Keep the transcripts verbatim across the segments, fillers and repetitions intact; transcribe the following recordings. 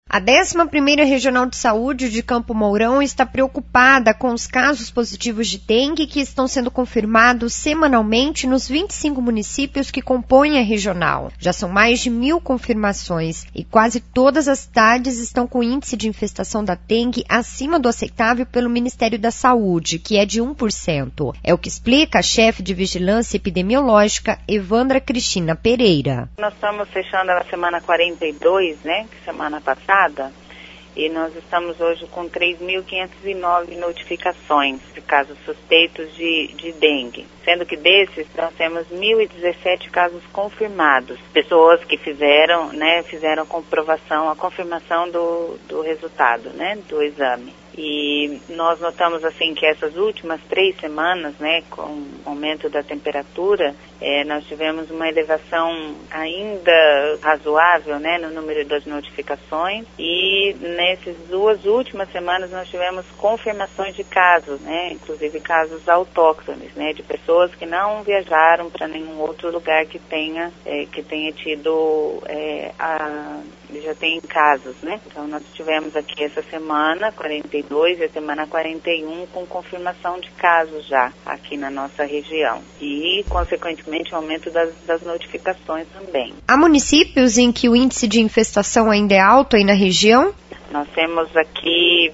A décima primeira Regional de Saúde de Campo Mourão está preocupada com os casos positivos de dengue que estão sendo confirmados semanalmente nos vinte e cinco municípios que compõem a regional. Já são mais de mil confirmações e quase todas as cidades estão com índice de infestação da dengue acima do aceitável pelo Ministério da Saúde, que é de um por cento. É o que explica a chefe de Vigilância Epidemiológica, Evandra Cristina Pereira. Nós estamos fechando a semana quarenta e dois, né, semana passada, e nós estamos hoje com três mil quinhentas e nove notificações de casos suspeitos de, de dengue, sendo que desses nós temos mil e dezessete casos confirmados, pessoas que fizeram, né, fizeram a comprovação, a confirmação do, do resultado, né, do exame. E nós notamos assim que essas últimas três semanas, né, com o aumento da temperatura, é, nós tivemos uma elevação ainda razoável, né, no número das notificações, e nessas duas últimas semanas nós tivemos confirmações de casos, né, inclusive casos autóctones, né, de pessoas que não viajaram para nenhum outro lugar que tenha, é, que tenha tido, é, a, já tem casos, né. Então nós tivemos aqui essa semana quarenta e dois e a semana quarenta e um com confirmação de casos já aqui na nossa região e, consequentemente, o aumento das, das notificações também. Há municípios em que o índice de infestação ainda é alto aí na região? Nós temos aqui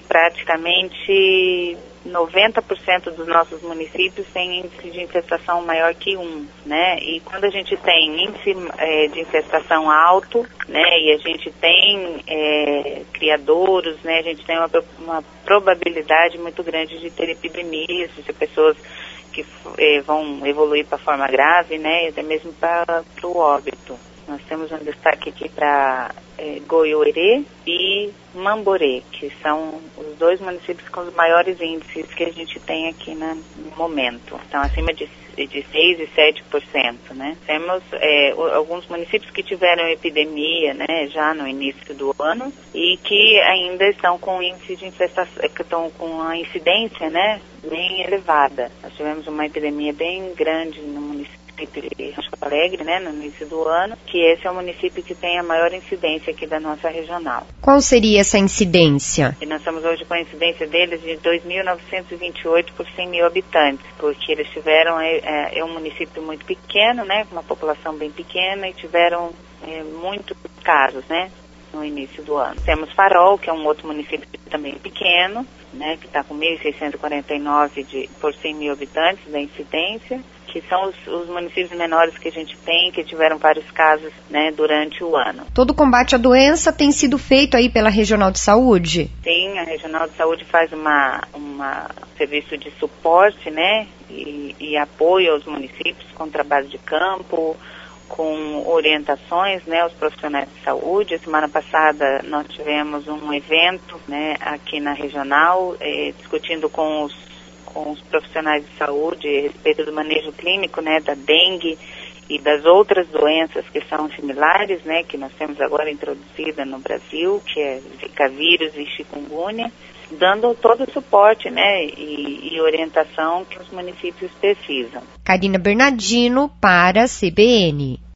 praticamente noventa por cento dos nossos municípios têm índice de infestação maior que um, né? E quando a gente tem índice é, de infestação alto, né, e a gente tem é, criadouros, né, a gente tem uma, uma probabilidade muito grande de ter epidemias, de ter pessoas que é, vão evoluir para forma grave, né, e até mesmo para o óbito. Nós temos um destaque aqui para é, Goiôerê e Mamborê, que são os dois municípios com os maiores índices que a gente tem aqui na, no momento. Estão acima de, de seis e sete por cento, né? Temos é, alguns municípios que tiveram epidemia, né, já no início do ano e que ainda estão com índice de infestação, que estão com a incidência, né, bem elevada. Nós tivemos uma epidemia bem grande no município de Rancho Alegre, né, no início do ano, que esse é o município que tem a maior incidência aqui da nossa regional. Qual seria essa incidência? E nós estamos hoje com a incidência deles de dois mil novecentos e vinte e oito por cem mil habitantes, porque eles tiveram, é, é um município muito pequeno, né, com uma população bem pequena, e tiveram é, muitos casos, né, no início do ano. Temos Farol, que é um outro município também pequeno, né, que está com mil seiscentos e quarenta e nove de, por cem mil habitantes da incidência, que são os, os municípios menores que a gente tem, que tiveram vários casos, né, durante o ano. Todo o combate à doença tem sido feito aí pela Regional de Saúde? Sim, a Regional de Saúde faz uma, uma serviço de suporte, né, e, e apoio aos municípios com trabalho de campo, com orientações, né, aos profissionais de saúde. A semana passada nós tivemos um evento, né, aqui na Regional, eh, discutindo com os com os profissionais de saúde a respeito do manejo clínico, né, da dengue e das outras doenças que são similares, né, que nós temos agora introduzida no Brasil, que é Zika vírus e chikungunya, dando todo o suporte, né, e, e orientação que os municípios precisam. Karina Bernardino para a C B N.